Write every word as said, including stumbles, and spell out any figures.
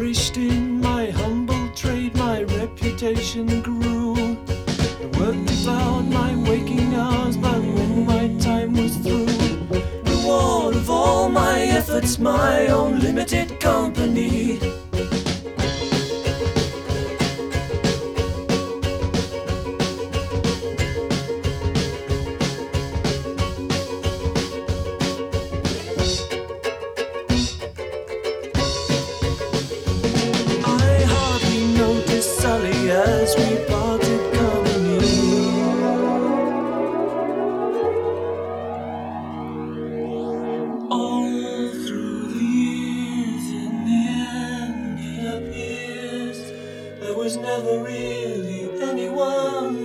flourished in my humble trade, my reputation grew. The work devoured my waking hours, but when my time was through, reward of all my efforts, my own limited company. As we parted company, all through the years, in the end it appears there was never really anyone